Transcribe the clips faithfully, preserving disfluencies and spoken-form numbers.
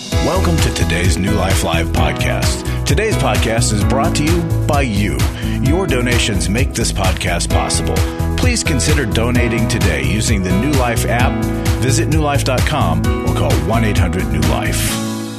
Welcome to today's New Life Live podcast. Today's podcast is brought to you by you. Your donations make this podcast possible. Please consider donating today using the New Life app. Visit new life dot com or call one eight hundred new life.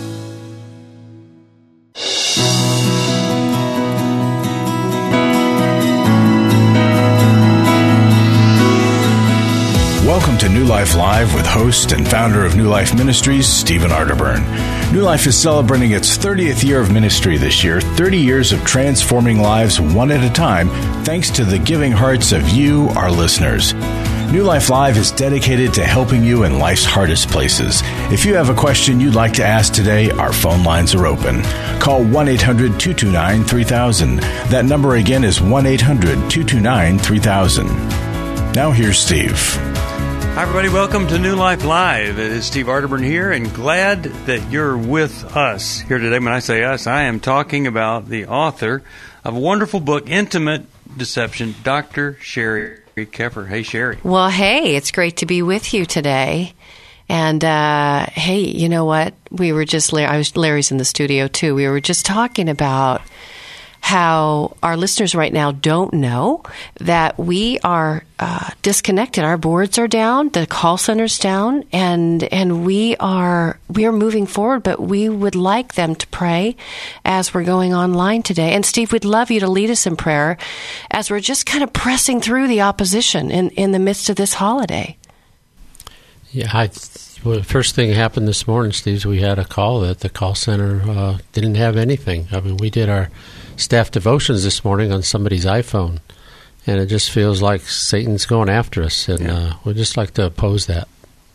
Welcome to New Life Live with host and founder of New Life Ministries, Stephen Arterburn. New Life is celebrating its thirtieth year of ministry this year, thirty years of transforming lives one at a time, thanks to the giving hearts of you, our listeners. New Life Live is dedicated to helping you in life's hardest places. If you have a question you'd like to ask today, our phone lines are open. Call one eight hundred two two nine three thousand. That number again is one eight hundred two two nine three thousand. Now here's Steve. Hi, everybody. Welcome to New Life Live. It is Steve Arterburn here, and glad that you're with us here today. When I say us, I am talking about the author of a wonderful book, Intimate Deception, Doctor Sherry Keffer. Hey, Sherry. Well, hey, it's great to be with you today. And, uh, hey, you know what? We were just, I was, Larry's in the studio, too. We were just talking about how our listeners right now don't know that we are uh, disconnected. Our boards are down, the call center's down, and and we are we are moving forward. But we would like them to pray as we're going online today. And Steve, we'd love you to lead us in prayer as we're just kind of pressing through the opposition in, in the midst of this holiday. Yeah, I, well, the first thing that happened this morning, Steve, is we had a call that the call center uh, didn't have anything. I mean, we did our staff devotions this morning on somebody's iPhone, and it just feels like Satan's going after us, and yeah. uh, we'd just like to oppose that.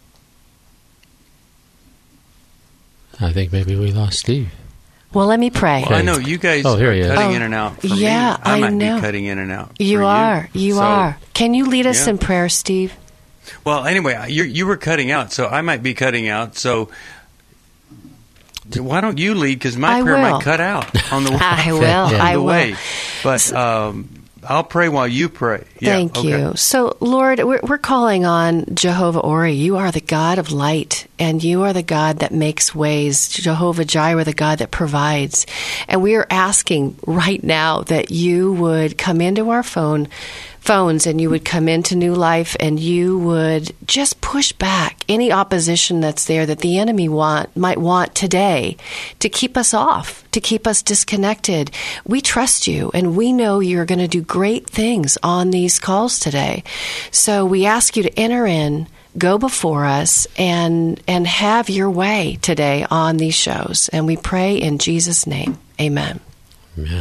I think maybe we lost Steve. Well, let me pray. Well, I know you guys oh, here are he is. cutting oh, in and out for yeah, me. I, I might know. be cutting in and out You for are. You, you so, are. Can you lead us yeah. in prayer, Steve? Well, anyway, you you were cutting out, so I might be cutting out, so why don't you lead? Because my I prayer will. might cut out on the way. I will. on I the will. way. But um, I'll pray while you pray. Yeah, Thank okay. you. So, Lord, we're, we're calling on Jehovah Ori. You are the God of light, and you are the God that makes ways. Jehovah Jireh, the God that provides. And we are asking right now that you would come into our phone phones and you would come into New Life and you would just push back any opposition that's there that the enemy want might want today to keep us off, to keep us disconnected. We trust you and we know you're going to do great things on these calls today. So we ask you to enter in, go before us, and and have your way today on these shows. And we pray in Jesus' name. Amen. Amen.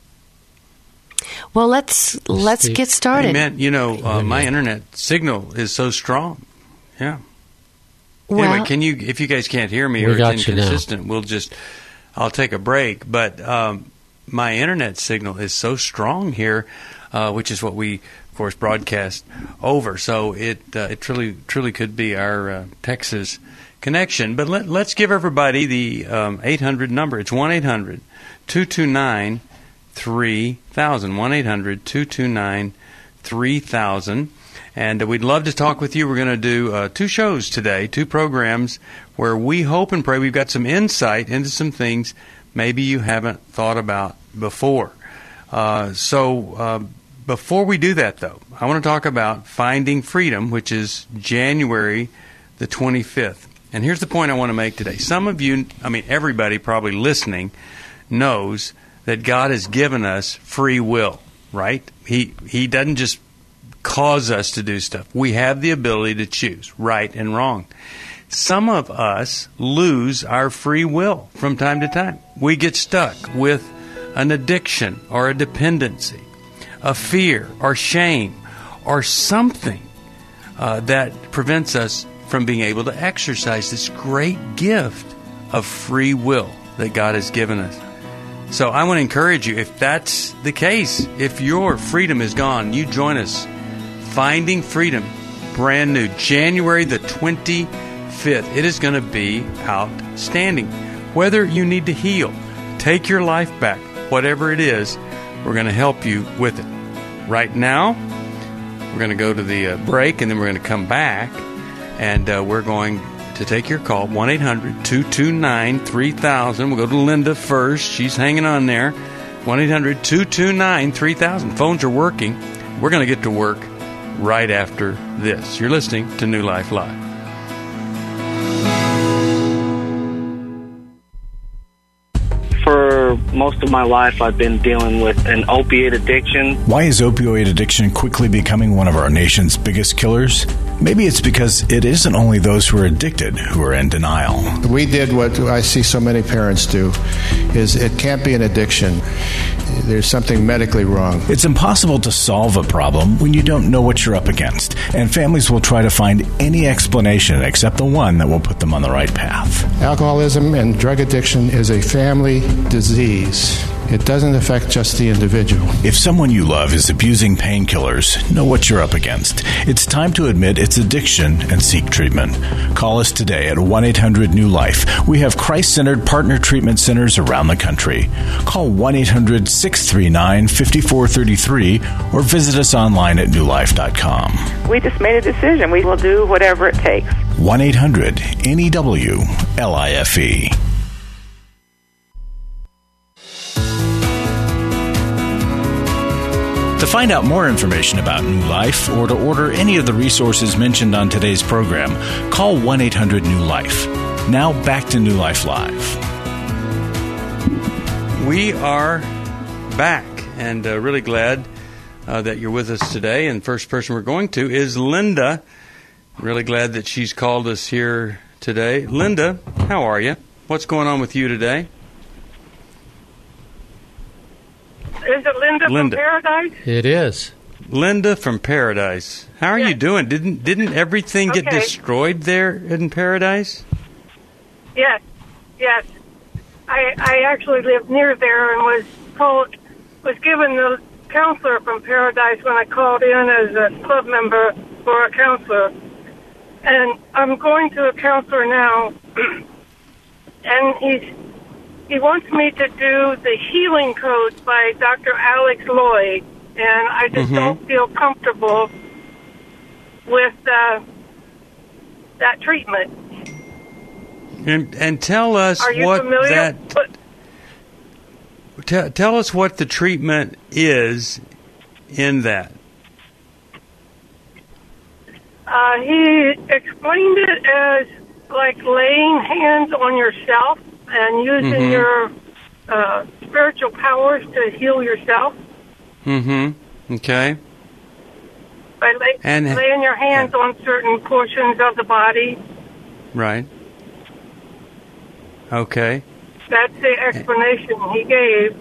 Well, let's let's get started. Amen. You know, uh, my internet signal is so strong. Yeah. Well, anyway, can you, if you guys can't hear me we or got it's you inconsistent, now. we'll just, I'll take a break. But um, my internet signal is so strong here, uh, which is what we, of course, broadcast over. So it uh, it truly truly could be our uh, Texas connection. But let, let's give everybody the um, eight hundred number. It's one eight hundred two two nine three thousand. one eight hundred two two nine three thousand. And we'd love to talk with you. We're going to do uh, two shows today, two programs where we hope and pray we've got some insight into some things maybe you haven't thought about before. Uh, so uh, before we do that, though, I want to talk about Finding Freedom, which is January the twenty-fifth. And here's the point I want to make today. Some of you, I mean, everybody probably listening knows that God has given us free will, right? He He doesn't just cause us to do stuff. We have the ability to choose right and wrong. Some of us lose our free will from time to time. We get stuck with an addiction or a dependency, a fear or shame or something uh, that prevents us from being able to exercise this great gift of free will that God has given us. So I want to encourage you, if that's the case, if your freedom is gone, you join us. Finding Freedom, brand new, January the twenty-fifth. It is going to be outstanding. Whether you need to heal, take your life back, whatever it is, we're going to help you with it. Right now, we're going to go to the uh, break, and then we're going to come back, and uh, we're going to take your call, one eight hundred two two nine three thousand. We'll go to Linda first. She's hanging on there. one eight hundred two two nine three thousand. Phones are working. We're going to get to work right after this. You're listening to New Life Live. For most of my life, I've been dealing with an opiate addiction. Why is opioid addiction quickly becoming one of our nation's biggest killers? Maybe it's because it isn't only those who are addicted who are in denial. We did what I see so many parents do, is it can't be an addiction. There's something medically wrong. It's impossible to solve a problem when you don't know what you're up against, and families will try to find any explanation except the one that will put them on the right path. Alcoholism and drug addiction is a family disease. It doesn't affect just the individual. If someone you love is abusing painkillers, know what you're up against. It's time to admit it's addiction and seek treatment. Call us today at one eight hundred new life. We have Christ-centered partner treatment centers around the country. Call one eight hundred six three nine five four three three or visit us online at new life dot com. We just made a decision. We will do whatever it takes. one eight hundred N E W L I F E. To find out more information about New Life or to order any of the resources mentioned on today's program, call one eight hundred new life. Now back to New Life Live. We are back and uh, really glad uh, that you're with us today. And first person we're going to is Linda. Really glad that she's called us here today. Linda, how are you? What's going on with you today? Is it Linda, Linda from Paradise? It is. Linda from Paradise. How are yes. you doing? Didn't didn't everything okay. get destroyed there in Paradise? Yes, yes. I I actually lived near there and was told, was given the counselor from Paradise when I called in as a club member for a counselor. And I'm going to a counselor now, and he's he wants me to do the healing codes by Doctor Alex Lloyd, and I just mm-hmm. don't feel comfortable with uh, that treatment. And and tell us Are you what familiar that. with- T- tell us what the treatment is in that. Uh, he explained it as like laying hands on yourself and using mm-hmm. your uh, spiritual powers to heal yourself. Mm-hmm. Okay. By lay- and, laying your hands yeah. on certain portions of the body. Right. Okay. That's the explanation he gave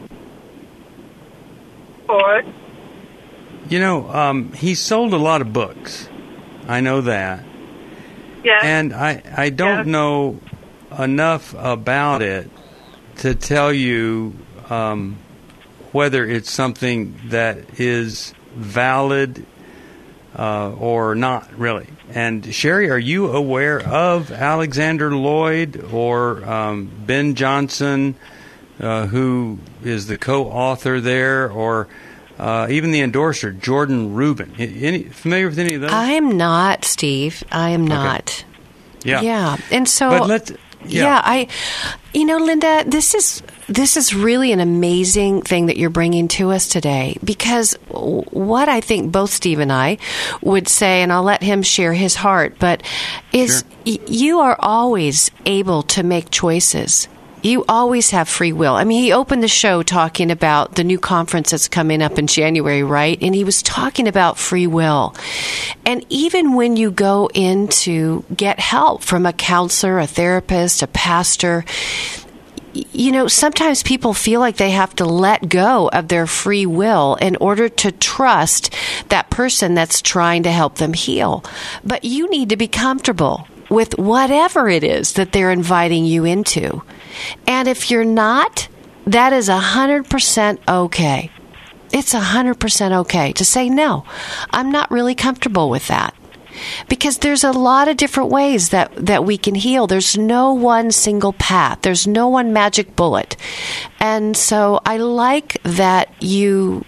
for it. You know, um, he sold a lot of books. I know that. Yes. And I, I don't yes. know enough about it to tell you um, whether it's something that is valid uh, or not, really. And Sherry, are you aware of Alexander Lloyd or um, Ben Johnson, uh, who is the co-author there, or uh, even the endorser, Jordan Rubin? Any, familiar with any of those? I am not, Steve. I am not. Okay. Yeah. Yeah. And so... But let's... Yeah. yeah, I, you know, Linda, this is this is really an amazing thing that you're bringing to us today, because what I think both Steve and I would say, and I'll let him share his heart, but is sure. y- you are always able to make choices. You always have free will. I mean, he opened the show talking about the new conference that's coming up in January, right? And he was talking about free will. And even when you go in to get help from a counselor, a therapist, a pastor, you know, sometimes people feel like they have to let go of their free will in order to trust that person that's trying to help them heal. But you need to be comfortable with whatever it is that they're inviting you into. And if you're not, that is one hundred percent okay. It's one hundred percent okay to say, no, I'm not really comfortable with that. Because there's a lot of different ways that, that we can heal. There's no one single path. There's no one magic bullet. And so I like that you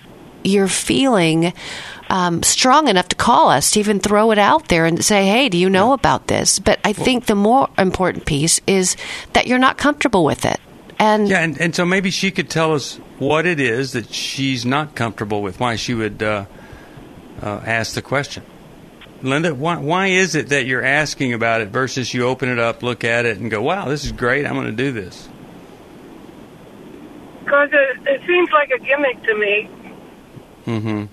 you're feeling um, strong enough to call us, to even throw it out there and say, hey, do you know about this? But I think the more important piece is that you're not comfortable with it. And yeah, and, and so maybe she could tell us what it is that she's not comfortable with, why she would uh, uh, ask the question. Linda, why, why is it that you're asking about it versus you open it up, look at it, and go, wow, this is great, I'm going to do this? Because it, it seems like a gimmick to me. Mm-hmm.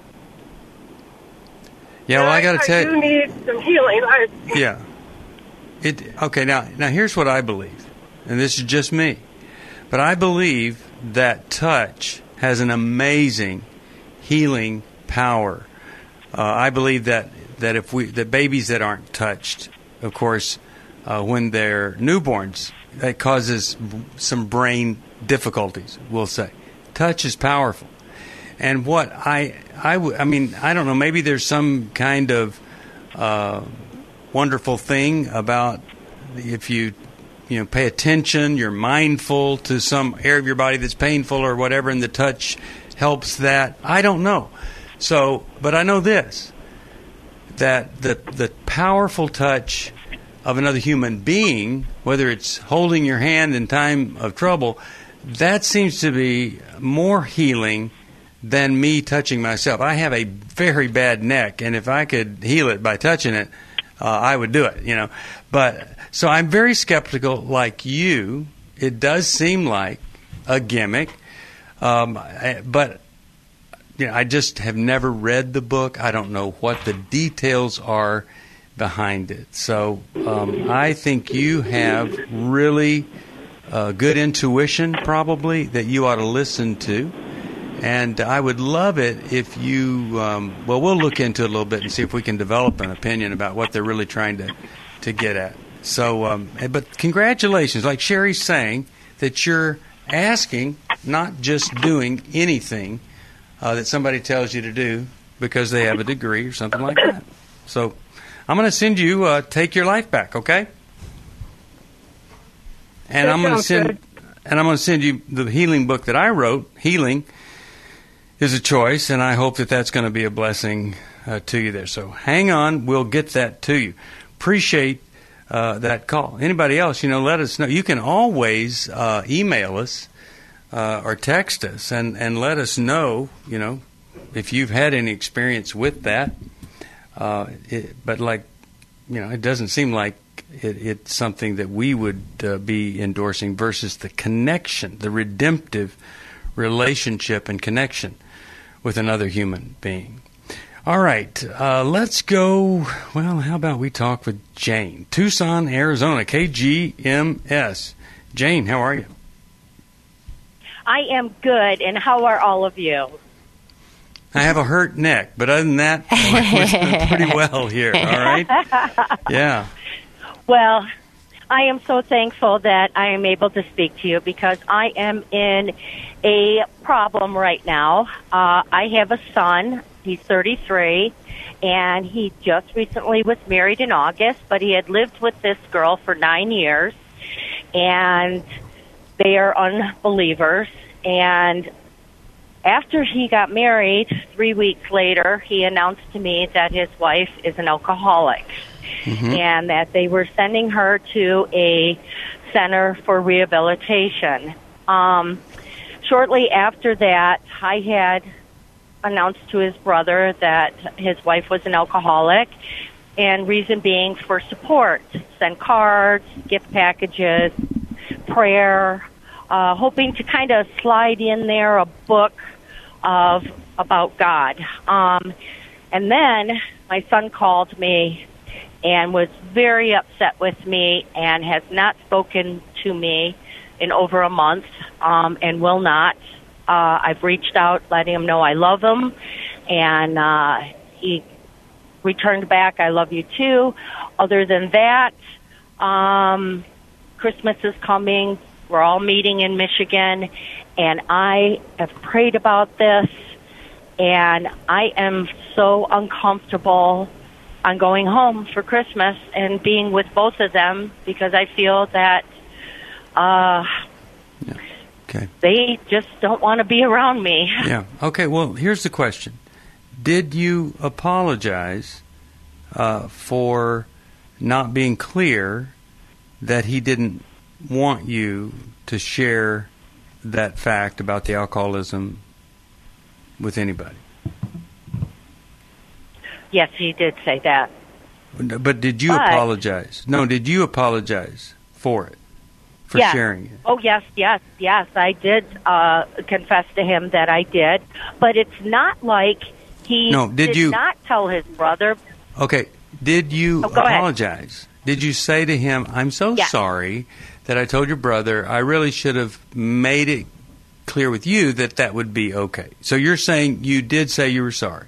Yeah, well, I, I got to tell you. I do need some healing. I, yeah. It Okay, now, now here's what I believe, and this is just me. But I believe that touch has an amazing healing power. Uh, I believe that, that if we that babies that aren't touched, of course, uh, when they're newborns, that causes some brain difficulties, we'll say. Touch is powerful. And what I, I, w- I mean, I don't know, maybe there's some kind of uh, wonderful thing about if you, you know, pay attention, you're mindful to some area of your body that's painful or whatever, and the touch helps that. I don't know. So, but I know this, that the the powerful touch of another human being, whether it's holding your hand in time of trouble, that seems to be more healing than me touching myself. I have a very bad neck, and if I could heal it by touching it, uh, I would do it, you know. But so I'm very skeptical, like you. It does seem like a gimmick, um, I, but you know, I just have never read the book. I don't know what the details are behind it. So um, I think you have really uh, good intuition, probably, that you ought to listen to. And I would love it if you, um, well, we'll look into it a little bit and see if we can develop an opinion about what they're really trying to, to get at. So, um, but congratulations, like Sherry's saying, that you're asking, not just doing anything uh, that somebody tells you to do because they have a degree or something like that. So I'm going to send you uh, Take Your Life Back, okay? And that I'm going to send, good. and I'm going to send you the healing book that I wrote, Healing is a Choice, and I hope that that's going to be a blessing uh, to you there. So hang on, we'll get that to you. Appreciate uh, that call. Anybody else, you know, let us know. You can always uh, email us uh, or text us and, and let us know, you know, if you've had any experience with that. Uh, it, but like, you know, it doesn't seem like it, it's something that we would uh, be endorsing versus the connection, the redemptive relationship and connection with another human being. All right, uh, let's go. Well, how about we talk with Jane, Tucson, Arizona, K G M S. Jane, how are you? I am good, and how are all of you? I have a hurt neck, but other than that, we're doing pretty well here, all right? Yeah. Well, I am so thankful that I am able to speak to you because I am in a problem right now. Uh, I have a son. He's thirty-three, and he just recently was married in August, but he had lived with this girl for nine years, and they are unbelievers. And after he got married, three weeks later, he announced to me that his wife is an alcoholic. Mm-hmm. And that they were sending her to a center for rehabilitation. Um, shortly after that, I had announced to his brother that his wife was an alcoholic, and reason being for support. Send cards, gift packages, prayer, uh, hoping to kind of slide in there a book of about God. Um, and then my son called me and was very upset with me and has not spoken to me in over a month um, and will not. Uh, I've reached out letting him know I love him, and uh, he returned back, I love you too. Other than that, um, Christmas is coming. We're all meeting in Michigan, and I have prayed about this, and I am so uncomfortable on going home for Christmas and being with both of them because I feel that uh, yeah. Okay. They just don't want to be around me. Yeah. Okay, well, here's the question. Did you apologize uh, for not being clear that he didn't want you to share that fact about the alcoholism with anybody? Yes, he did say that. But did you But- apologize? No, did you apologize for it, for Yes. sharing it? Oh, yes, yes, yes. I did uh, confess to him that I did. But it's not like he No, did did you- not tell his brother. Okay, did you Oh, go ahead. apologize? Did you say to him, I'm so Yeah. sorry that I told your brother, I really should have made it clear with you that that would be okay. So you're saying you did say you were sorry?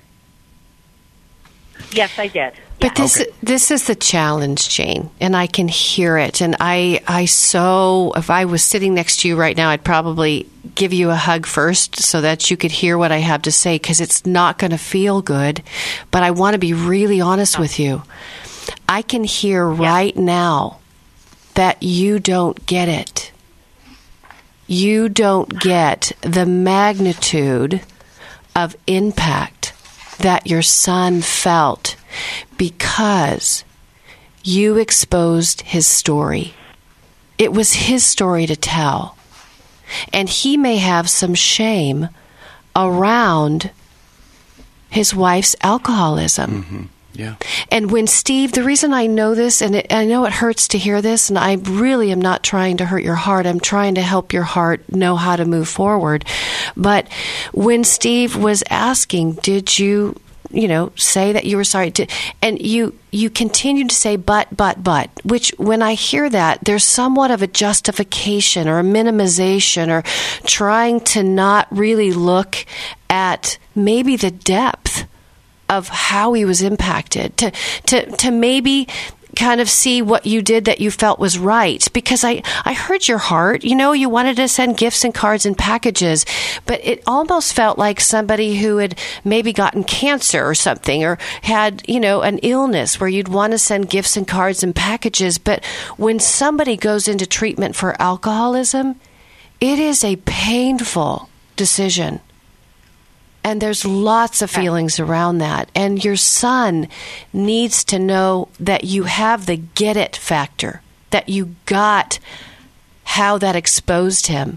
Yes, I did. But this Okay. this is the challenge, Jane, and I can hear it. And I I so if I was sitting next to you right now, I'd probably give you a hug first so that you could hear what I have to say, because it's not going to feel good. But I want to be really honest with you. I can hear right now that you don't get it. You don't get the magnitude of impact that your son felt because you exposed his story. It was his story to tell. And he may have some shame around his wife's alcoholism. Mm-hmm. Yeah. And when Steve, the reason I know this, and it, I know it hurts to hear this, and I really am not trying to hurt your heart. I'm trying to help your heart know how to move forward. But when Steve was asking, did you, you know, say that you were sorry? To, and you, you continued to say, but, but, but, which when I hear that, there's somewhat of a justification or a minimization or trying to not really look at maybe the depth of how he was impacted, to to to maybe kind of see what you did that you felt was right. Because I, I heard your heart. You know, you wanted to send gifts and cards and packages, but it almost felt like somebody who had maybe gotten cancer or something, or had, you know, an illness where you'd want to send gifts and cards and packages. But when somebody goes into treatment for alcoholism, it is a painful decision. And there's lots of feelings around that. And your son needs to know that you have the get it factor, that you got how that exposed him.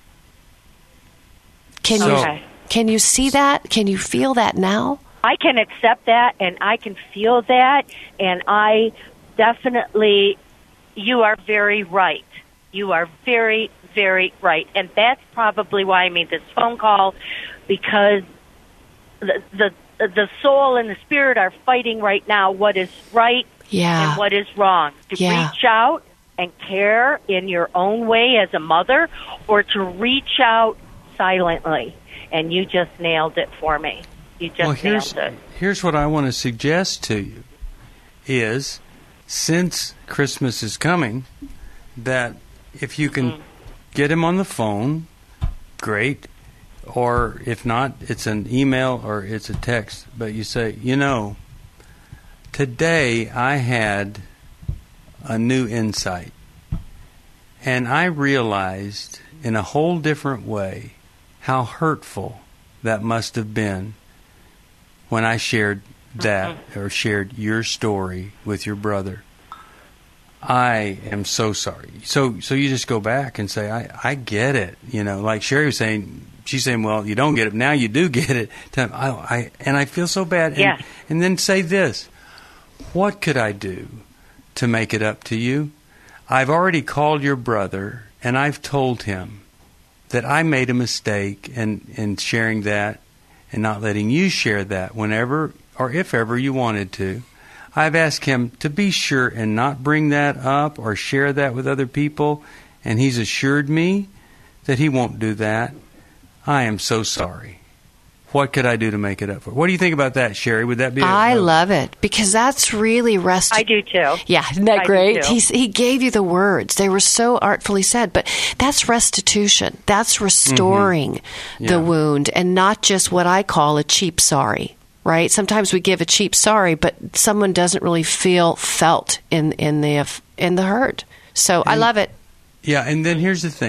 Can you Okay. can you see that? Can you feel that now? I can accept that, and I can feel that, and I definitely, you are very right. You are very, very right. And that's probably why I made this phone call, because the the, the soul and the spirit are fighting right now what is right Yeah. and what is wrong. To Yeah. reach out and care in your own way as a mother, or to reach out silently. And you just nailed it for me. You just Well, here's, nailed it. here's what I want to suggest to you is, since Christmas is coming, that if you can get him on the phone, great. Or if not, it's an email or it's a text. But you say, you know, today I had a new insight. And I realized in a whole different way how hurtful that must have been when I shared that or shared your story with your brother. I am so sorry. So so you just go back and say, I, I get it. You know, like Sherry was saying, she's saying, well, you don't get it. Now you do get it. I, I, and I feel so bad. And, Yeah. and then say this, what could I do to make it up to you? I've already called your brother, and I've told him that I made a mistake in, in sharing that and not letting you share that whenever or if ever you wanted to. I've asked him to be sure and not bring that up or share that with other people, and he's assured me that he won't do that. I am so sorry. What could I do to make it up for? What do you think about that, Sherry? Would that be? A, I a, love it, because that's really rest. I do too. Yeah, isn't that I do great? too. He's, he gave you the words. They were so artfully said, but that's restitution. That's restoring Mm-hmm. the Yeah. wound, and not just what I call a cheap sorry, right? Sometimes we give a cheap sorry, but someone doesn't really feel felt in, in, the, in the hurt. So I love it. Yeah, and then here's the thing.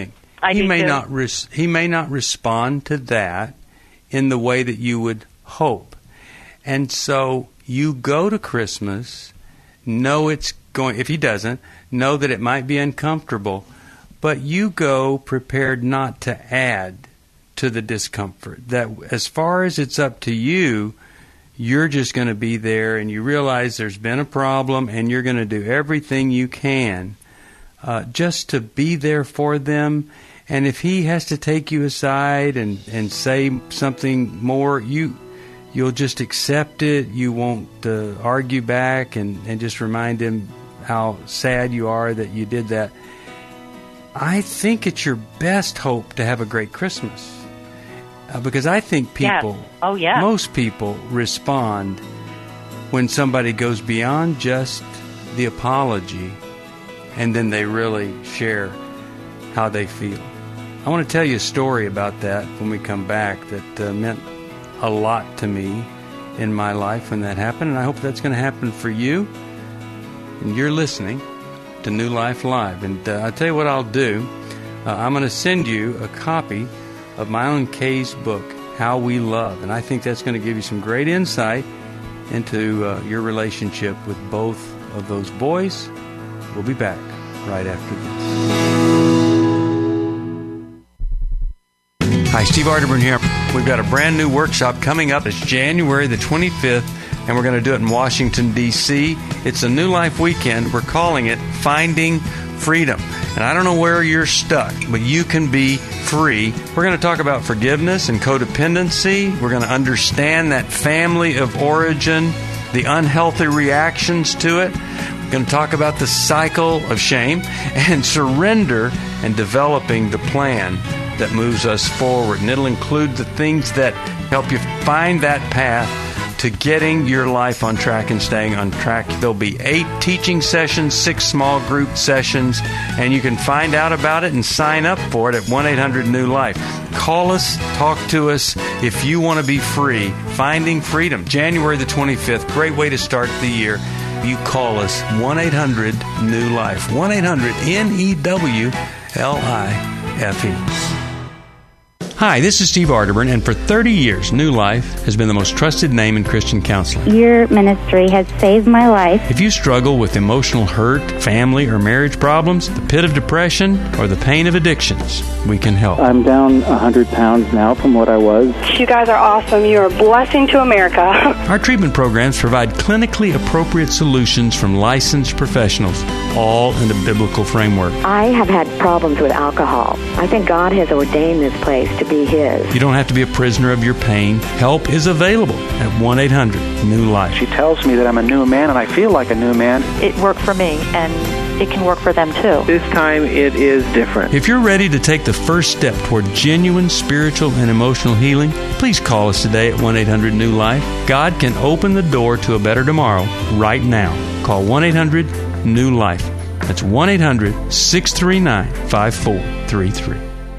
I he do may too. not res- he may not respond to that in the way that you would hope. And so you go to Christmas, know it's going, if he doesn't, know that it might be uncomfortable, but you go prepared not to add to the discomfort. That as far as it's up to you, you're just going to be there, and you realize there's been a problem, and you're going to do everything you can uh, just to be there for them. And if he has to take you aside and, and say something more, you, you'll just accept it. You won't uh, argue back and, and just remind him how sad you are that you did that. I think it's your best hope to have a great Christmas. Uh, because I think people, yes. oh, yeah. most people respond when somebody goes beyond just the apology and then they really share how they feel. I want to tell you a story about that when we come back that uh, meant a lot to me in my life when that happened, and I hope that's going to happen for you. And you're listening to New Life Live. And uh, I'll tell you what I'll do. Uh, I'm going to send you a copy of Mylan Kaye's book, How We Love. And I think that's going to give you some great insight into uh, your relationship with both of those boys. We'll be back right after this. Hi, Steve Arterburn here. We've got a brand new workshop coming up. It's January the twenty-fifth, and we're going to do it in Washington, D C It's a New Life weekend. We're calling it Finding Freedom. And I don't know where you're stuck, but you can be free. We're going to talk about forgiveness and codependency. We're going to understand that family of origin, the unhealthy reactions to it. We're going to talk about the cycle of shame and surrender and developing the plan that moves us forward. And it'll include the things that help you find that path to getting your life on track and staying on track. There'll be eight teaching sessions, six small group sessions, and you can find out about it and sign up for it at one eight hundred new life. Call us, talk to us if you want to be free. Finding Freedom, January the twenty-fifth. Great way to start the year. You call us, one eight hundred new life. one eight hundred N E W L I F E. Hi, this is Steve Arterburn, and for thirty years, New Life has been the most trusted name in Christian counseling. Your ministry has saved my life. If you struggle with emotional hurt, family or marriage problems, the pit of depression, or the pain of addictions, we can help. I'm down one hundred pounds now from what I was. You guys are awesome. You're a blessing to America. Our treatment programs provide clinically appropriate solutions from licensed professionals, all in a biblical framework. I have had problems with alcohol. I think God has ordained this place to be His. You don't have to be a prisoner of your pain. Help is available at one eight hundred new life. She tells me that I'm a new man, and I feel like a new man. It worked for me, and it can work for them too. This time it is different. If you're ready to take the first step toward genuine spiritual and emotional healing, please call us today at one eight hundred new life. God can open the door to a better tomorrow right now. Call one eight hundred new life. That's one eight hundred six three nine five four three three.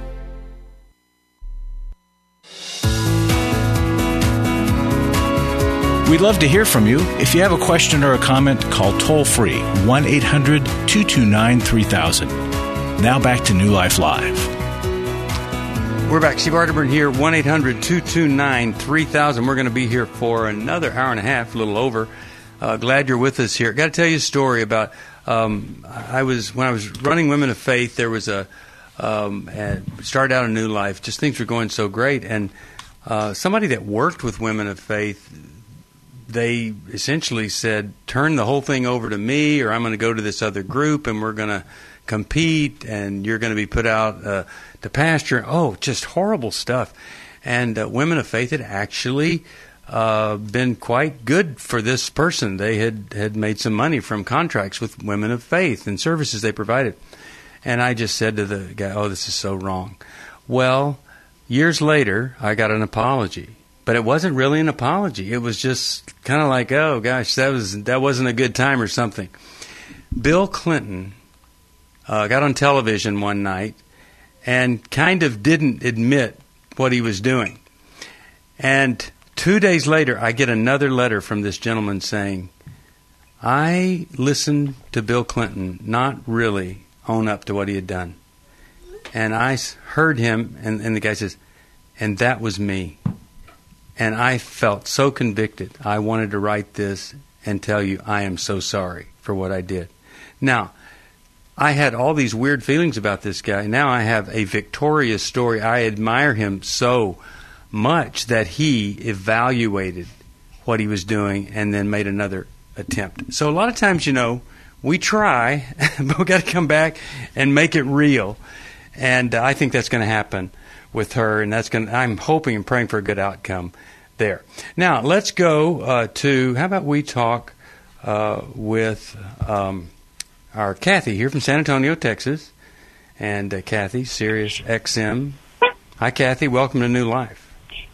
We'd love to hear from you. If you have a question or a comment, call toll-free one eight hundred two two nine three thousand. Now back to New Life Live. We're back. Steve Arterburn here, one eight hundred two two nine three thousand. We're going to be here for another hour and a half, a little over. Uh, glad you're with us here. Got to tell you a story about, um, I was when I was running Women of Faith, there was a, um, a started out a New Life. Just things were going so great. And uh, somebody that worked with Women of Faith, they essentially said, turn the whole thing over to me, or I'm going to go to this other group and we're going to compete and you're going to be put out uh, to pasture. Oh, just horrible stuff. And uh, Women of Faith had actually uh, been quite good for this person. They had, had made some money from contracts with Women of Faith and services they provided. And I just said to the guy, oh, this is so wrong. Well, years later, I got an apology. But it wasn't really an apology. It was just kind of like, oh, gosh, that was that wasn't a good time or something. Bill Clinton uh, got on television one night and kind of didn't admit what he was doing. And two days later, I get another letter from this gentleman saying, I listened to Bill Clinton not really own up to what he had done. And I s- heard him, and, and the guy says, and that was me. And I felt so convicted. I wanted to write this and tell you I am so sorry for what I did. Now, I had all these weird feelings about this guy. Now I have a victorious story. I admire him so much that he evaluated what he was doing and then made another attempt. So a lot of times, you know, we try, but we got to come back and make it real. And uh, I think that's going to happen with her, and that's going. I'm hoping and praying for a good outcome there. Now let's go uh, to. How about we talk uh, with um, our Kathy here from San Antonio, Texas, and uh, Kathy, Sirius X M. Hi, Kathy. Welcome to New Life.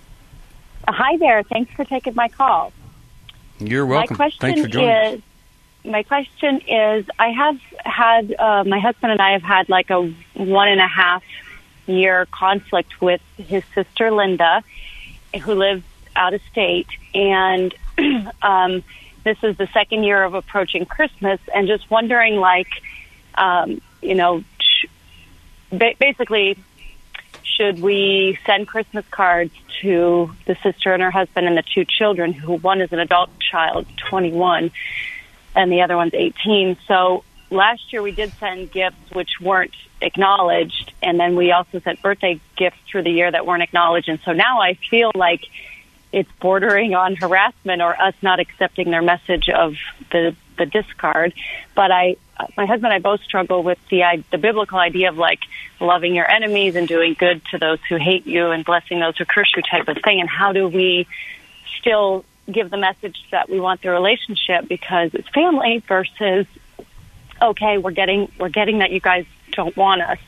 Hi there. Thanks for taking my call. You're welcome. My question Thanks for joining. is. My question is, I have had uh, my husband and I have had like a one and a half year conflict with his sister Linda, who lives out of state, and um, this is the second year of approaching Christmas, and just wondering, like, um, you know, sh- ba- basically, should we send Christmas cards to the sister and her husband and the two children, who one is an adult child, twenty-one, and the other one's eighteen. So last year we did send gifts which weren't acknowledged, and then we also sent birthday gifts through the year that weren't acknowledged. And so now I feel like it's bordering on harassment or us not accepting their message of the the discard. But I, my husband and I both struggle with the the biblical idea of like loving your enemies and doing good to those who hate you and blessing those who curse you type of thing. And how do we still give the message that we want the relationship because it's family versus, okay, we're getting we're getting that you guys don't want us.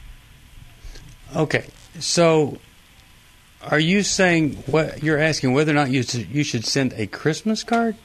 Okay, so are you saying what you're asking whether or not you you should send a Christmas card?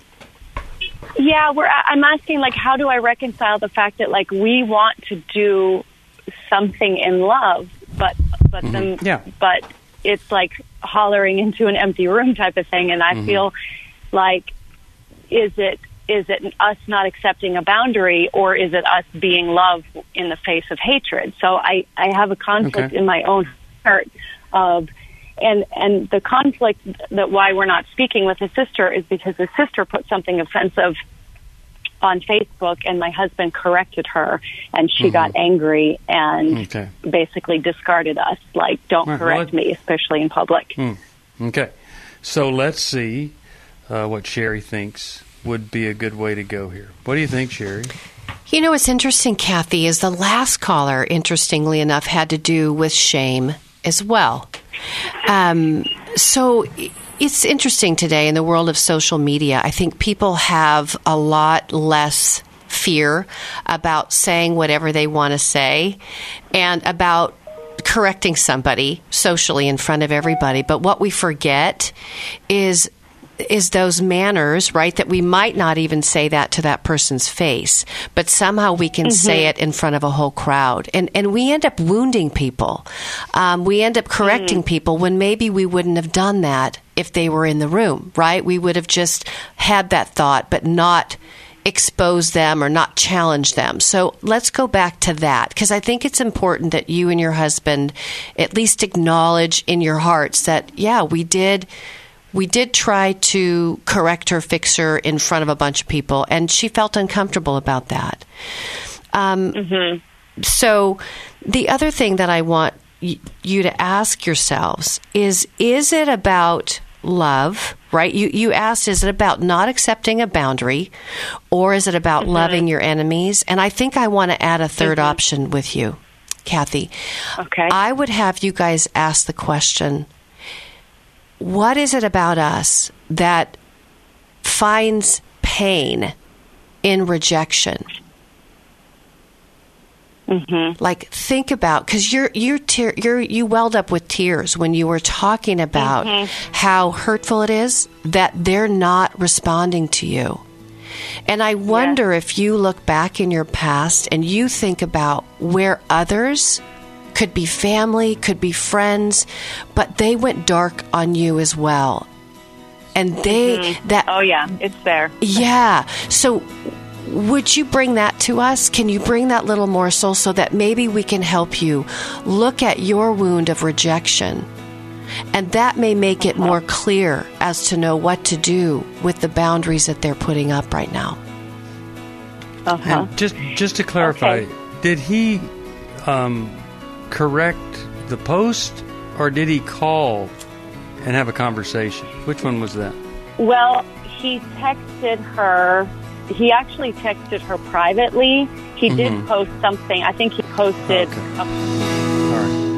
Yeah, we're. I'm asking like, how do I reconcile the fact that like we want to do something in love, but but mm-hmm. then yeah. but it's like hollering into an empty room type of thing, and I mm-hmm. feel like is it is it us not accepting a boundary, or is it us being love in the face of hatred? So I I have a conflict okay. in my own heart of. And and the conflict that why we're not speaking with his sister is because his sister put something offensive on Facebook, and my husband corrected her, and she mm-hmm. got angry and okay. basically discarded us. Like, don't right, correct well, me, especially in public. Hmm. Okay. So let's see uh, what Sherry thinks would be a good way to go here. What do you think, Sherry? You know, what's interesting, Kathy, is the last caller, interestingly enough, had to do with shame as well. Um, so it's interesting today in the world of social media. I think people have a lot less fear about saying whatever they want to say and about correcting somebody socially in front of everybody. But what we forget is is those manners, right, that we might not even say that to that person's face, but somehow we can mm-hmm. say it in front of a whole crowd. And and we end up wounding people. Um, we end up correcting mm-hmm. people when maybe we wouldn't have done that if they were in the room, right? We would have just had that thought, but not expose them or not challenge them. So let's go back to that, because I think it's important that you and your husband at least acknowledge in your hearts that, yeah, we did... We did try to correct her, fix her in front of a bunch of people, and she felt uncomfortable about that. Um, mm-hmm. So the other thing that I want y- you to ask yourselves is, is it about love, right? You, you asked, is it about not accepting a boundary, or is it about mm-hmm. loving your enemies? And I think I want to add a third mm-hmm. option with you, Kathy. Okay. I would have you guys ask the question, what is it about us that finds pain in rejection? Mm-hmm. Like, think about, because you're you're te- you're you welled up with tears when you were talking about mm-hmm. how hurtful it is that they're not responding to you. And I wonder yeah. if you look back in your past and you think about where others, could be family, could be friends, but they went dark on you as well. And they, mm-hmm. that... Oh, yeah, it's there. Yeah. So would you bring that to us? Can you bring that little morsel so that maybe we can help you look at your wound of rejection? And that may make it more clear as to know what to do with the boundaries that they're putting up right now. Uh-huh. And just just to clarify, okay. did he um, correct the post, or did he call and have a conversation? Which one was that? Well, he texted her. He actually texted her privately. He mm-hmm. did post something. I think he posted... Okay. A- All right.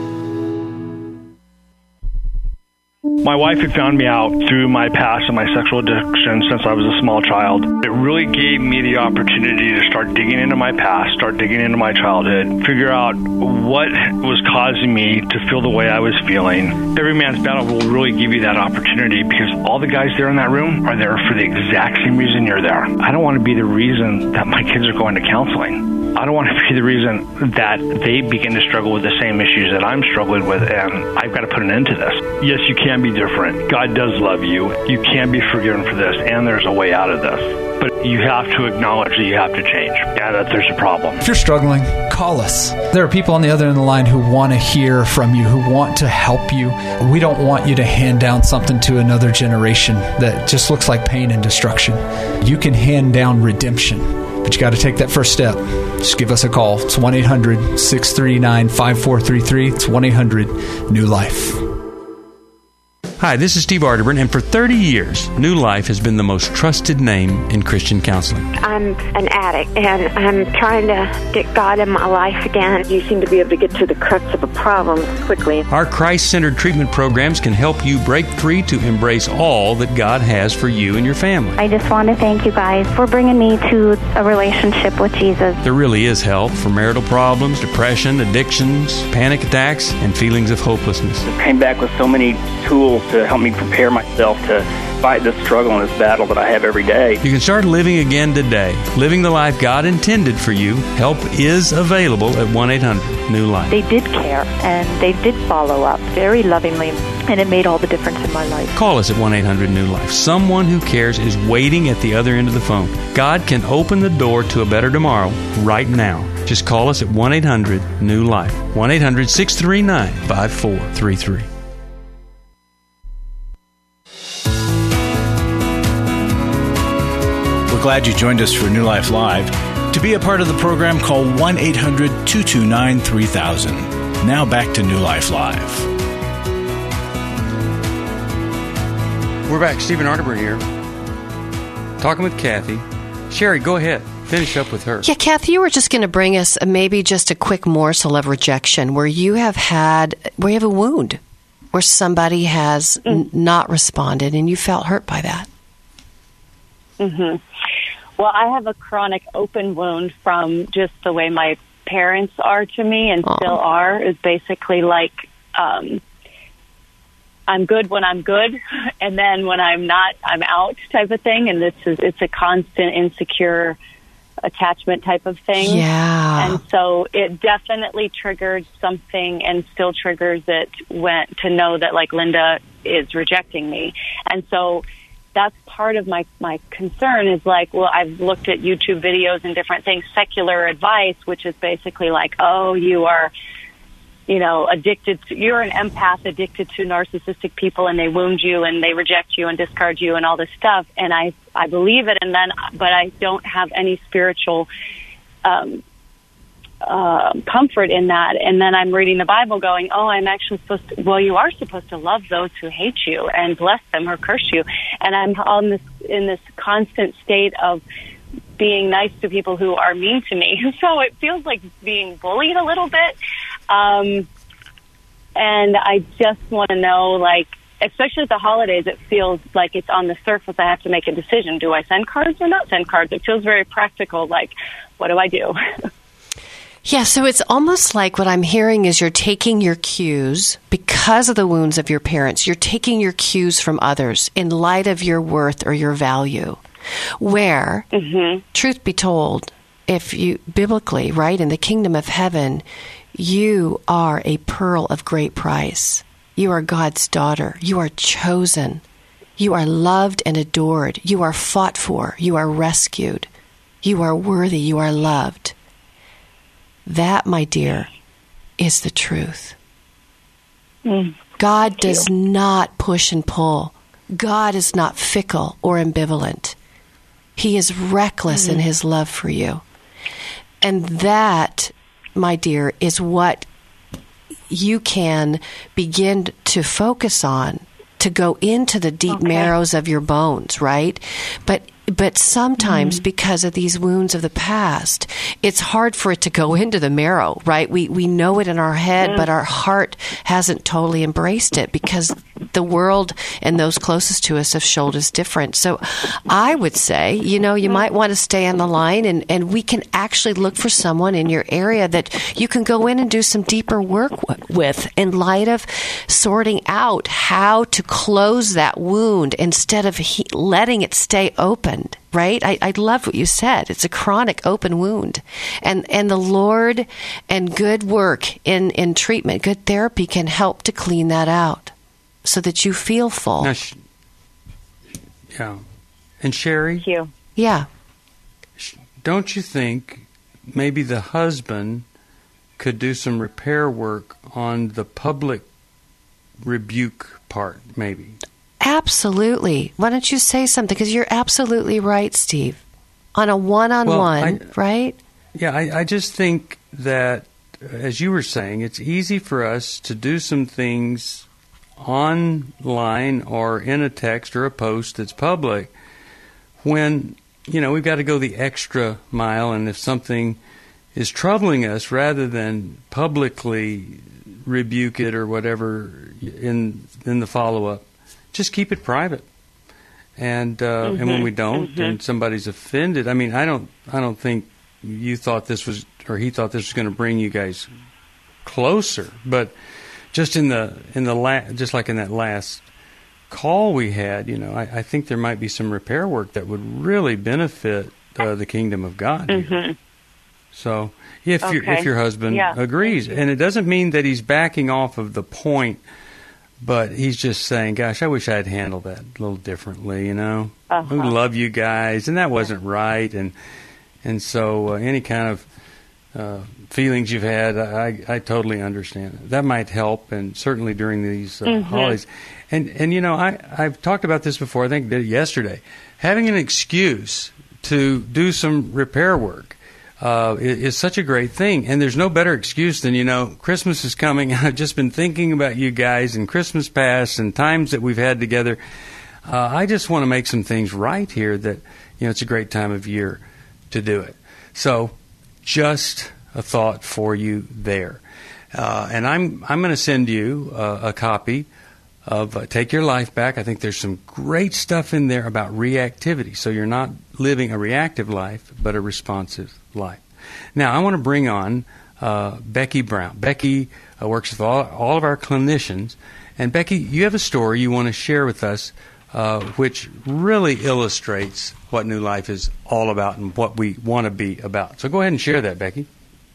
My wife had found me out through my past and my sexual addiction since I was a small child. It really gave me the opportunity to start digging into my past, start digging into my childhood, figure out what was causing me to feel the way I was feeling. Every Man's Battle will really give you that opportunity because all the guys there in that room are there for the exact same reason you're there. I don't want to be the reason that my kids are going to counseling. I don't want to be the reason that they begin to struggle with the same issues that I'm struggling with, and I've got to put an end to this. Yes, you can be different. God does love you. You can be forgiven for this, and there's a way out of this. But you have to acknowledge that you have to change, and that there's a problem. If you're struggling, call us. There are people on the other end of the line who want to hear from you, who want to help you. We don't want you to hand down something to another generation that just looks like pain and destruction. You can hand down redemption, but you got to take that first step. Just give us a call. It's one eight hundred six three nine five four three three. It's one eight hundred new life. Hi, this is Steve Arterburn, and for thirty years, New Life has been the most trusted name in Christian counseling. I'm an addict, and I'm trying to get God in my life again. You seem to be able to get to the crux of a problem quickly. Our Christ-centered treatment programs can help you break free to embrace all that God has for you and your family. I just want to thank you guys for bringing me to a relationship with Jesus. There really is help for marital problems, depression, addictions, panic attacks, and feelings of hopelessness. I came back with so many tools to help me prepare myself to fight this struggle and this battle that I have every day. You can start living again today, living the life God intended for you. Help is available at one eight hundred new life. They did care, and they did follow up very lovingly, and it made all the difference in my life. Call us at one eight hundred new life. Someone who cares is waiting at the other end of the phone. God can open the door to a better tomorrow right now. Just call us at one eight hundred new life. one eight hundred six three nine five four three three. Glad you joined us for New Life Live. To be a part of the program, call one eight hundred two two nine three thousand. Now back to New Life Live. We're back. Stephen Arterburn here, talking with Kathy. Sherry, go ahead. Finish up with her. Yeah, Kathy, you were just going to bring us maybe just a quick morsel of rejection where you have had, where you have a wound, where somebody has mm. n- not responded and you felt hurt by that. Mm-hmm. Well, I have a chronic open wound from just the way my parents are to me and Aww. still are, is basically like um, I'm good when I'm good, and then when I'm not, I'm out type of thing. And this is it's a constant insecure attachment type of thing. Yeah. And so it definitely triggered something and still triggers it when, to know that like Linda is rejecting me. And so that's part of my, my concern is like, well, I've looked at YouTube videos and different things, secular advice, which is basically like, oh, you are, you know, addicted to, you're an empath addicted to narcissistic people and they wound you and they reject you and discard you and all this stuff. And I, I believe it. And then, but I don't have any spiritual, um, Uh, comfort in that. And then I'm reading the Bible going, oh, I'm actually supposed to, well, you are supposed to love those who hate you and bless them or curse you. And I'm on this, in this constant state of being nice to people who are mean to me. So it feels like being bullied a little bit. Um, and I just want to know, like, especially at the holidays, it feels like it's on the surface. I have to make a decision. Do I send cards or not send cards? It feels very practical. Like, what do I do? Yeah, so it's almost like what I'm hearing is you're taking your cues because of the wounds of your parents. You're taking your cues from others in light of your worth or your value. Where, mm-hmm. truth be told, if you, biblically, right, in the kingdom of heaven, you are a pearl of great price. You are God's daughter. You are chosen. You are loved and adored. You are fought for. You are rescued. You are worthy. You are loved. That, my dear, is the truth. Mm. God does not push and pull. God is not fickle or ambivalent. He is reckless mm. in his love for you. And that, my dear, is what you can begin to focus on, to go into the deep okay. marrows of your bones, right? But But sometimes, mm. because of these wounds of the past, it's hard for it to go into the marrow, right? We we know it in our head, mm. but our heart hasn't totally embraced it because the world and those closest to us have showed us different. So I would say, you know, you might want to stay on the line, and, and we can actually look for someone in your area that you can go in and do some deeper work w- with in light of sorting out how to close that wound instead of he- letting it stay open. Right? I, I love what you said. It's a chronic open wound. And and the Lord and good work in, in treatment, good therapy can help to clean that out so that you feel full. Now, sh- yeah. And Sherry? Thank you. Yeah. Don't you think maybe the husband could do some repair work on the public rebuke part, maybe? Absolutely. Why don't you say something? Because you're absolutely right, Steve. On a one-on-one, well, I, right? Yeah, I, I just think that, as you were saying, it's easy for us to do some things online or in a text or a post that's public when, you know, we've got to go the extra mile, and if something is troubling us, rather than publicly rebuke it or whatever in in the follow-up, just keep it private, and uh, mm-hmm. and when we don't, mm-hmm. and somebody's offended. I mean, I don't, I don't think you thought this was, or he thought this was going to bring you guys closer. But just in the in the la- just like in that last call we had, you know, I, I think there might be some repair work that would really benefit uh, the kingdom of God. Mm-hmm. So if okay. your if your husband yeah. agrees, and it doesn't mean that he's backing off of the point. But he's just saying, gosh, I wish I had handled that a little differently, you know. Uh-huh. We love you guys, and that wasn't right. And and so uh, any kind of uh, feelings you've had, I, I totally understand. That might help, and certainly during these uh, mm-hmm. holidays. And, and you know, I, I've talked about this before, I think I did it yesterday. Having an excuse to do some repair work Uh, is such a great thing. And there's no better excuse than, you know, Christmas is coming. I've just been thinking about you guys and Christmas past and times that we've had together. Uh, I just want to make some things right here that, you know, it's a great time of year to do it. So just a thought for you there. Uh, and I'm I'm going to send you uh, a copy of uh, Take Your Life Back. I think there's some great stuff in there about reactivity. So you're not living a reactive life, but a responsive life. Now, I want to bring on uh, Becky Brown. Becky uh, works with all, all of our clinicians. And Becky, you have a story you want to share with us uh, which really illustrates what New Life is all about and what we want to be about. So go ahead and share that, Becky.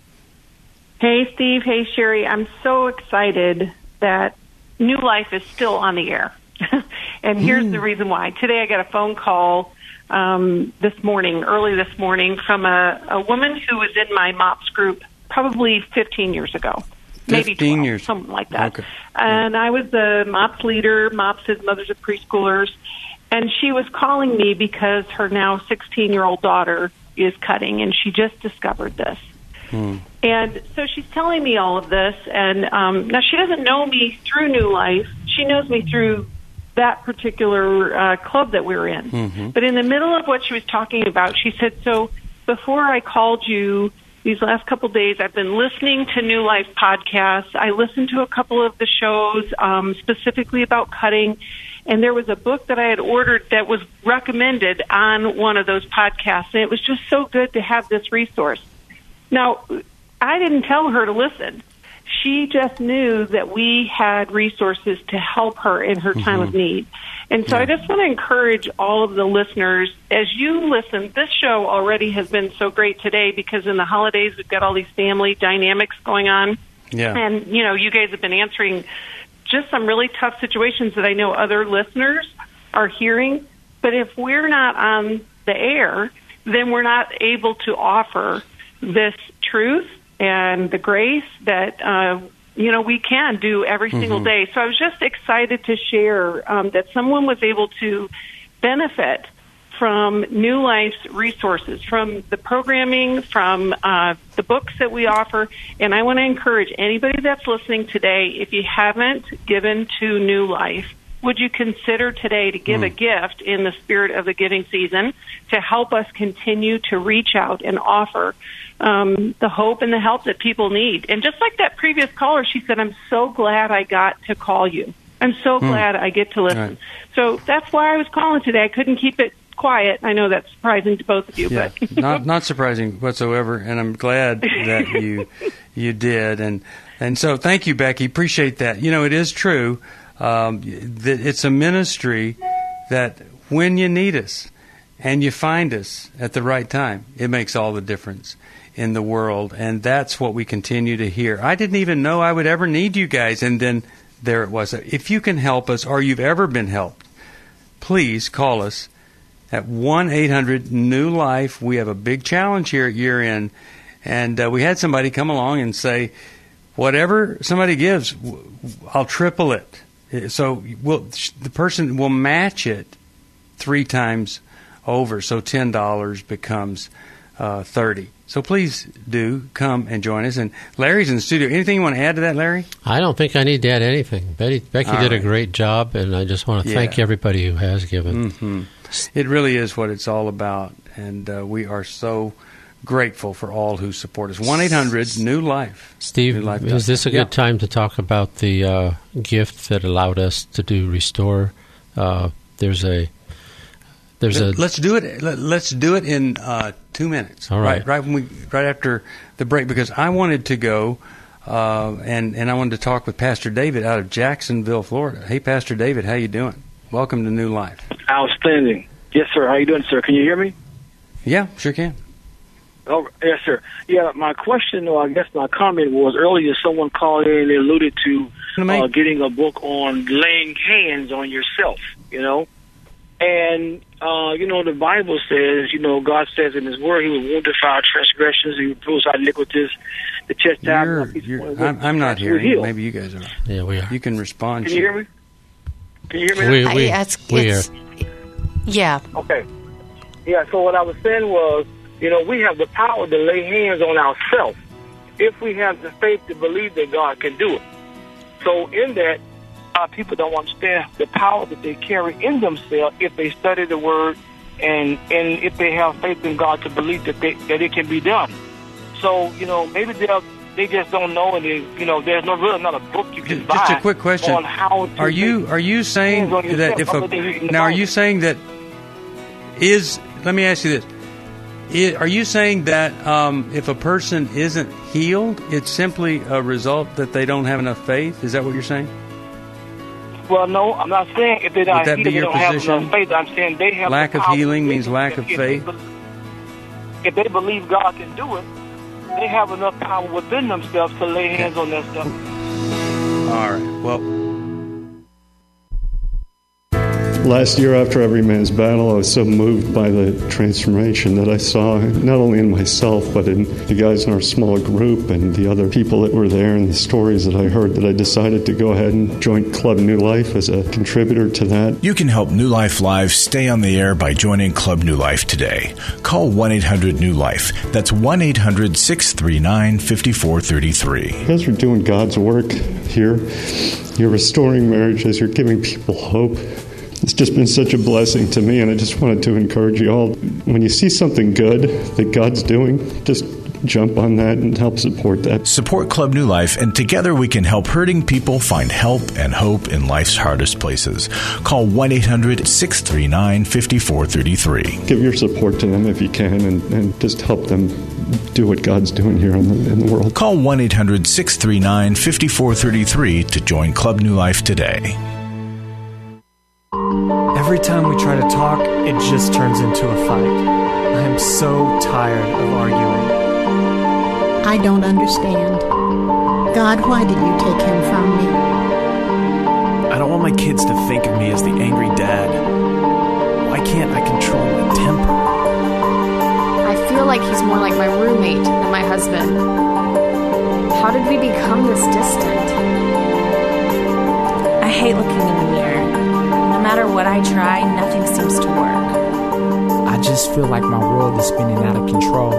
Hey, Steve. Hey, Sherry. I'm so excited that New Life is still on the air. And here's mm. the reason why. Today I got a phone call um, this morning, early this morning, from a, a woman who was in my MOPS group probably fifteen years ago. Maybe twelve, years. something like that. Okay. And I was the MOPS leader. MOPS is Mothers of Preschoolers. And she was calling me because her now sixteen-year-old daughter is cutting, and she just discovered this. Hmm. And so she's telling me all of this, and um, now she doesn't know me through New Life. She knows me through that particular uh, club that we're in. Mm-hmm. But in the middle of what she was talking about, she said, so before I called you these last couple days, I've been listening to New Life podcasts. I listened to a couple of the shows um, specifically about cutting, and there was a book that I had ordered that was recommended on one of those podcasts, and it was just so good to have this resource. Now, I didn't tell her to listen. She just knew that we had resources to help her in her time mm-hmm. of need. And so yeah. I just want to encourage all of the listeners, as you listen, this show already has been so great today because in the holidays we've got all these family dynamics going on. Yeah. And, you know, you guys have been answering just some really tough situations that I know other listeners are hearing. But if we're not on the air, then we're not able to offer this truth and the grace that, uh, you know, we can do every mm-hmm. single day. So I was just excited to share um, that someone was able to benefit from New Life's resources, from the programming, from uh, the books that we offer. And I want to encourage anybody that's listening today, if you haven't given to New Life, would you consider today to give mm. a gift in the spirit of the giving season to help us continue to reach out and offer um, the hope and the help that people need? And just like that previous caller, she said, I'm so glad I got to call you. I'm so mm. glad I get to listen. Right. So that's why I was calling today. I couldn't keep it quiet. I know that's surprising to both of you, yeah, but not not surprising whatsoever. And I'm glad that you you did. And and so thank you, Becky. Appreciate that. You know, it is true um, that it's a ministry that when you need us and you find us at the right time, it makes all the difference in the world. And that's what we continue to hear. I didn't even know I would ever need you guys, and then there it was. If you can help us, or you've ever been helped, please call us at one eight hundred new life. We have a big challenge here at year end. And uh, we had somebody come along and say, whatever somebody gives, I'll triple it. So we'll, the person will match it three times over. So ten dollars becomes uh, thirty dollars. So please do come and join us. And Larry's in the studio. Anything you want to add to that, Larry? I don't think I need to add anything. Betty, Becky All did right. a great job, and I just want to yeah. thank everybody who has given. Mm-hmm. It really is what it's all about, and uh, we are so grateful for all who support us. one eight hundred new life. Steve, new life. is this a yeah. good time to talk about the uh, gift that allowed us to do Restore? Uh, there's a... There's a let's do it. Let's do it in uh, two minutes. All right. right, right when we, right after the break, because I wanted to go uh, and and I wanted to talk with Pastor David out of Jacksonville, Florida. Hey, Pastor David, how you doing? Welcome to New Life. Outstanding. Yes, sir. How you doing, sir? Can you hear me? Yeah, sure can. Oh, yes, sir. Yeah, my question, or I guess my comment was earlier. Someone called in and alluded to uh, getting a book on laying hands on yourself. You know. And, uh, you know, the Bible says, you know, God says in His Word, He will wound our transgressions, He will bruise our iniquities, the chastisement. I'm, I'm not hearing. Maybe you guys are. Yeah, we are. You can respond. Can you hear me? Can you hear me? We, we, I, it's, we it's, are. Yeah. Okay. Yeah, so what I was saying was, you know, we have the power to lay hands on ourselves if we have the faith to believe that God can do it. So in that, Uh, people don't understand the power that they carry in themselves if they study the Word and and if they have faith in God to believe that they, that it can be done. So, you know, maybe they they just don't know, and they, you know, there's no really not a book you can just buy. Just a quick question: on how to Are you are you saying that if a now are you saying that is? Let me ask you this: is, are you saying that um, if a person isn't healed, it's simply a result that they don't have enough faith? Is that what you're saying? Well, no, I'm not saying if they're not healed, they don't position? have enough faith. I'm saying they have lack the of healing means lack of if faith. They, if they believe God can do it, they have enough power within themselves to lay hands okay. on that stuff. All right. Well, last year after Every Man's Battle, I was so moved by the transformation that I saw, not only in myself, but in the guys in our small group and the other people that were there and the stories that I heard, that I decided to go ahead and join Club New Life as a contributor to that. You can help New Life Live stay on the air by joining Club New Life today. Call one eight hundred new life. That's one eight hundred six three nine five four three three. You guys are doing God's work here. You're restoring marriages. You're giving people hope. It's just been such a blessing to me, and I just wanted to encourage you all. When you see something good that God's doing, just jump on that and help support that. Support Club New Life, and together we can help hurting people find help and hope in life's hardest places. Call one eight hundred six three nine five four three three. Give your support to them if you can, and, and just help them do what God's doing here in the, in the world. Call one eight hundred six three nine five four three three to join Club New Life today. Every time we try to talk, it just turns into a fight. I am so tired of arguing. I don't understand. God, why did you take him from me? I don't want my kids to think of me as the angry dad. Why can't I control my temper? husband. How did we become this distant? I hate looking in the mirror. No matter what I try, nothing seems to work. I just feel like my world is spinning out of control.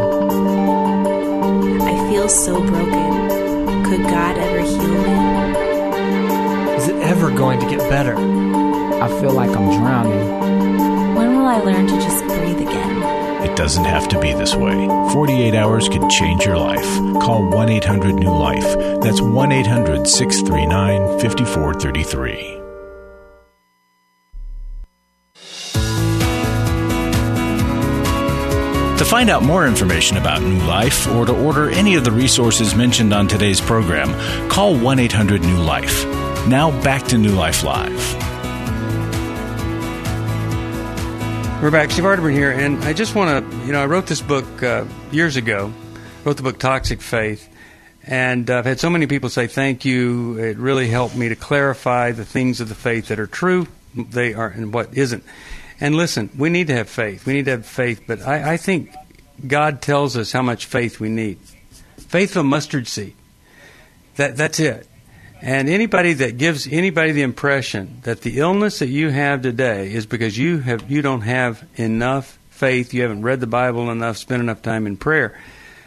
I feel so broken. Could God ever heal me? Is it ever going to get better? I feel like I'm drowning. When will I learn to just breathe again? It doesn't have to be this way. forty-eight hours can change your life. Call one eight hundred new life. That's one eight hundred six three nine five four three three. To find out more information about New Life or to order any of the resources mentioned on today's program, call one eight hundred new life. Now back to New Life Live. We're back. Steve Arterburn here, and I just want to, you know, I wrote this book uh, years ago, wrote the book Toxic Faith, and uh, I've had so many people say thank you. It really helped me to clarify the things of the faith that are true, they are, and what isn't. And listen, we need to have faith. We need to have faith, but I, I think God tells us how much faith we need. Faith of a mustard seed. That That's it. And anybody that gives anybody the impression that the illness that you have today is because you have you don't have enough faith, you haven't read the Bible enough, spent enough time in prayer.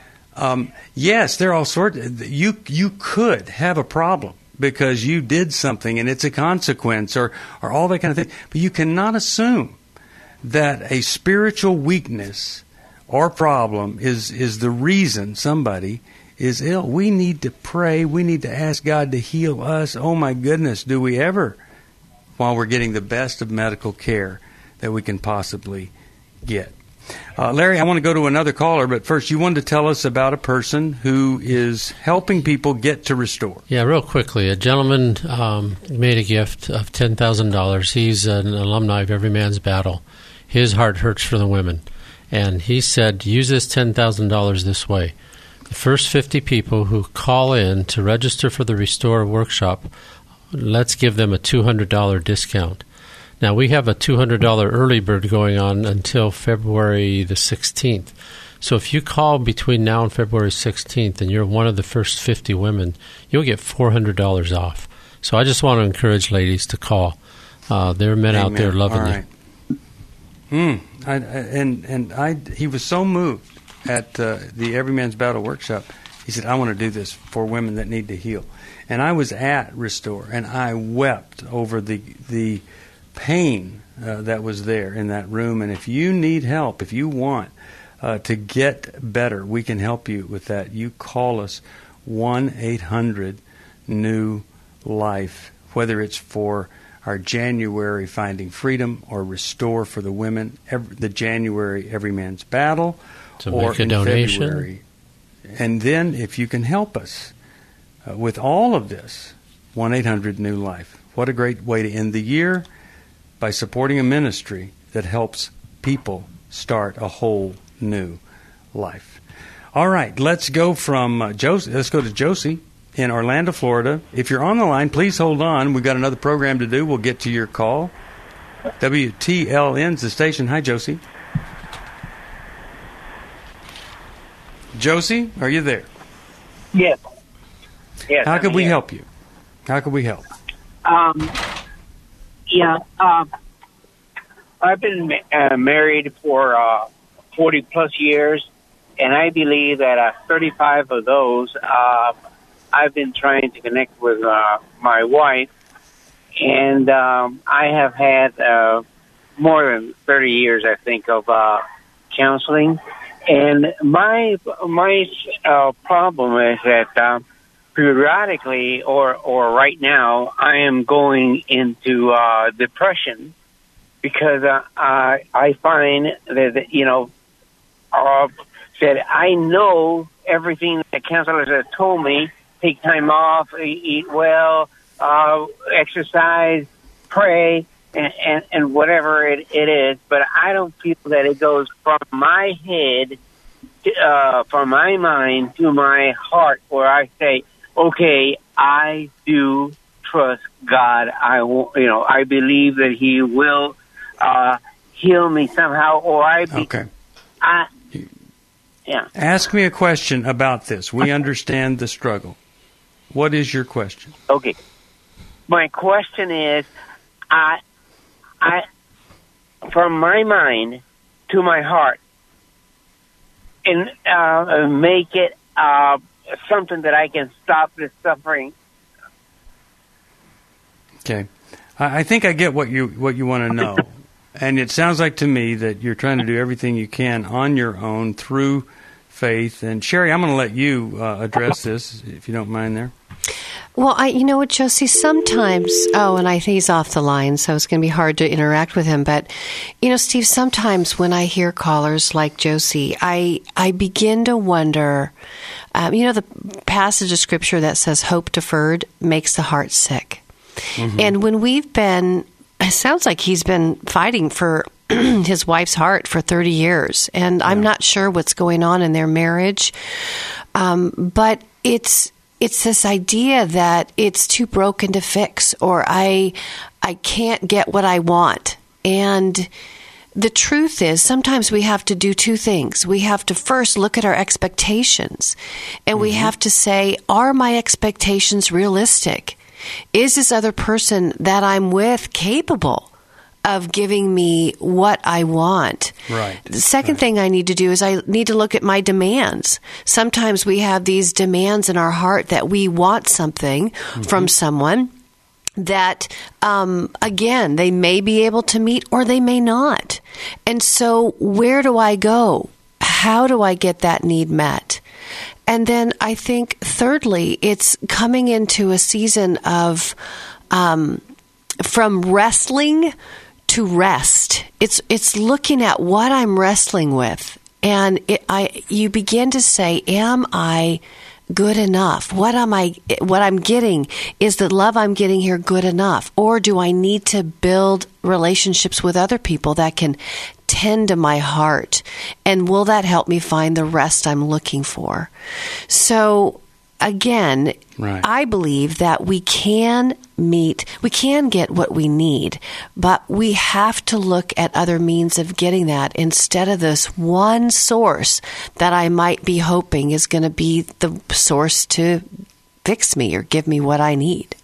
Um, yes, there are all sorts. You you could have a problem because you did something and it's a consequence, or or all that kind of thing. But you cannot assume that a spiritual weakness or problem is is the reason somebody is ill. We need to pray. We need to ask God to heal us. Oh my goodness, do we ever, while we're getting the best of medical care that we can possibly get. Uh, Larry, I want to go to another caller, but first you wanted to tell us about a person who is helping people get to Restore. Yeah, real quickly. A gentleman um, made a gift of ten thousand dollars. He's an alumni of Every Man's Battle. His heart hurts for the women. And he said, use this ten thousand dollars this way. The first fifty people who call in to register for the Restore workshop, let's give them a two hundred dollars discount. Now, we have a two hundred dollars early bird going on until February the sixteenth. So if you call between now and February sixteenth and you're one of the first fifty women, you'll get four hundred dollars off. So I just want to encourage ladies to call. Uh, there are men Amen. Out there loving All right. you. Mm, I, and and I, he was so moved at uh, the Every Man's Battle workshop. He said, I want to do this for women that need to heal. And I was at Restore, and I wept over the the pain uh, that was there in that room. And if you need help, if you want uh, to get better, we can help you with that. You call us one eight hundred new life, whether it's for our January Finding Freedom or Restore for the women, every, the January Every Man's Battle, to or make a in donation. February. And then if you can help us uh, with all of this, one eight hundred new life. What a great way to end the year, by supporting a ministry that helps people start a whole new life. All right, let's go from uh, Josie. Let's go to Josie in Orlando, Florida. If you're on the line, please hold on. We've got another program to do. We'll get to your call. W T L N's the station. Hi, Josie. Josie, are you there? Yes. Yes. How I'm could we here. help you? How could we help? Um. Yeah. Um. I've been uh, married for uh, forty plus years, and I believe that uh, thirty-five of those, uh, I've been trying to connect with uh, my wife, and um, I have had uh, more than thirty years, I think, of uh, counseling. And my my uh, problem is that uh, periodically, or or right now, I am going into uh, depression because uh, I I find that, that you know uh, that I know everything that the counselors have told me: take time off, eat well, uh, exercise, pray, and, and, and whatever it, it is. But I don't feel that it goes from my head, to, uh, from my mind to my heart, where I say, okay, I do trust God. I, you know, I believe that He will uh, heal me somehow, or I. Be, okay. I. Yeah. Ask me a question about this. We understand the struggle. What is your question? Okay. My question is, I, I, from my mind to my heart, and uh, make it uh, something that I can stop this suffering. Okay, I, I think I get what you what you want to know, and it sounds like to me that you're trying to do everything you can on your own through faith. And Sherry, I'm going to let you uh, address this, if you don't mind there. Well, I, you know what, Josie, sometimes, oh, and I think he's off the line, so it's going to be hard to interact with him. But, you know, Steve, sometimes when I hear callers like Josie, I, I begin to wonder, um, you know, the passage of Scripture that says hope deferred makes the heart sick. Mm-hmm. And when we've been, it sounds like he's been fighting for his wife's heart for thirty years, and yeah. I'm not sure what's going on in their marriage, um, but it's it's this idea that it's too broken to fix, or I I can't get what I want. And the truth is, sometimes we have to do two things. We have to first look at our expectations, and mm-hmm. we have to say, are my expectations realistic? Is this other person that I'm with capable of giving me what I want? Right. The second right. thing I need to do is I need to look at my demands. Sometimes we have these demands in our heart that we want something mm-hmm. from someone that, um, again, they may be able to meet or they may not. And so where do I go? How do I get that need met? And then I think, thirdly, it's coming into a season of um, from wrestling to rest. It's it's looking at what I'm wrestling with, and it, I you begin to say, "Am I good enough? What am I? What I'm getting is the love I'm getting here good enough, or do I need to build relationships with other people that can tend to my heart, and will that help me find the rest I'm looking for?" So again, right. I believe that we can meet, we can get what we need, but we have to look at other means of getting that instead of this one source that I might be hoping is going to be the source to fix me or give me what I need.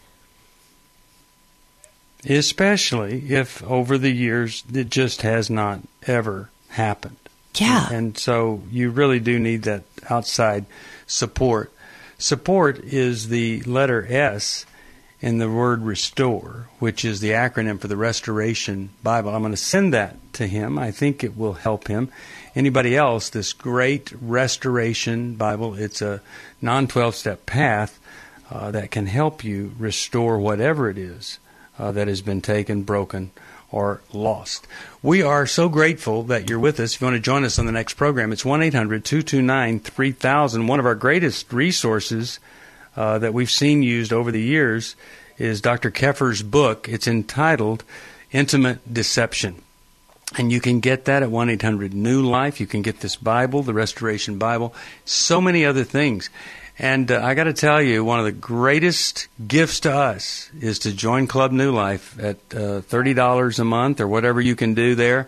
Especially if over the years it just has not ever happened. Yeah. And, and so you really do need that outside support. Support is the letter S in the word restore, which is the acronym for the Restoration Bible. I'm going to send that to him. I think it will help him. Anybody else, this great Restoration Bible, it's a non twelve-step path uh, that can help you restore whatever it is uh, that has been taken, broken, or lost. We are so grateful that you're with us. If you want to join us on the next program, it's one eight hundred two two nine three thousand. One of our greatest resources uh, that we've seen used over the years is Doctor Keffer's book. It's entitled Intimate Deception. And you can get that at one eight hundred new life. You can get this Bible, the Restoration Bible, so many other things. And uh, I got to tell you, one of the greatest gifts to us is to join Club New Life at uh, thirty dollars a month or whatever you can do there.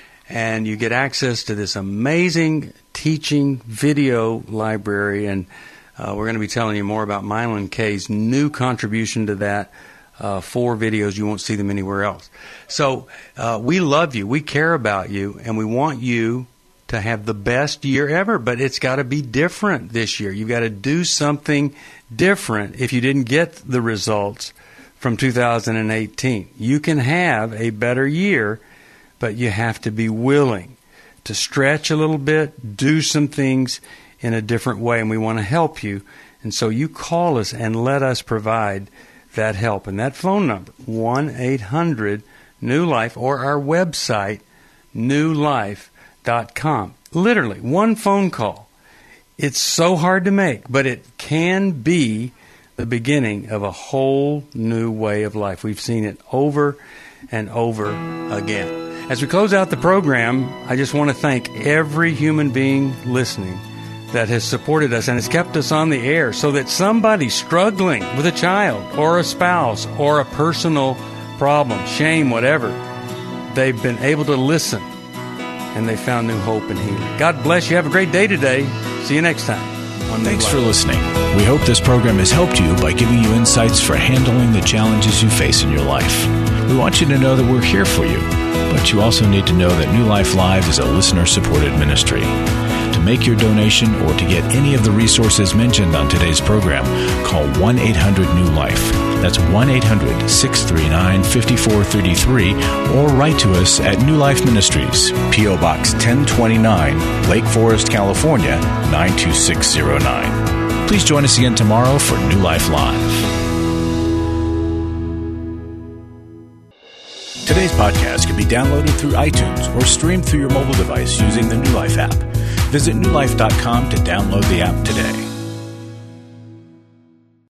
And you get access to this amazing teaching video library. And uh, we're going to be telling you more about Mylon K's new contribution to that. Uh, four videos. You won't see them anywhere else. So uh, we love you. We care about you. And we want you to have the best year ever, but it's got to be different this year. You've got to do something different if you didn't get the results from two thousand eighteen. You can have a better year, but you have to be willing to stretch a little bit, do some things in a different way, and we want to help you. And so you call us and let us provide that help. And that phone number, one eight hundred new life, or our website, new life dot com. Literally, one phone call. It's so hard to make, but it can be the beginning of a whole new way of life. We've seen it over and over again. As we close out the program, I just want to thank every human being listening that has supported us and has kept us on the air, so that somebody struggling with a child or a spouse or a personal problem, shame, whatever, they've been able to listen and they found new hope and healing. God bless you. Have a great day today. See you next time. Thanks for listening. We hope this program has helped you by giving you insights for handling the challenges you face in your life. We want you to know that we're here for you, but you also need to know that New Life Live is a listener-supported ministry. To make your donation or to get any of the resources mentioned on today's program, call one eight hundred new life. That's one eight hundred, six three nine, five four three three, or write to us at New Life Ministries, P O. Box ten twenty-nine, Lake Forest, California, nine two six zero nine. Please join us again tomorrow for New Life Live. Today's podcast can be downloaded through iTunes or streamed through your mobile device using the New Life app. Visit new life dot com to download the app today.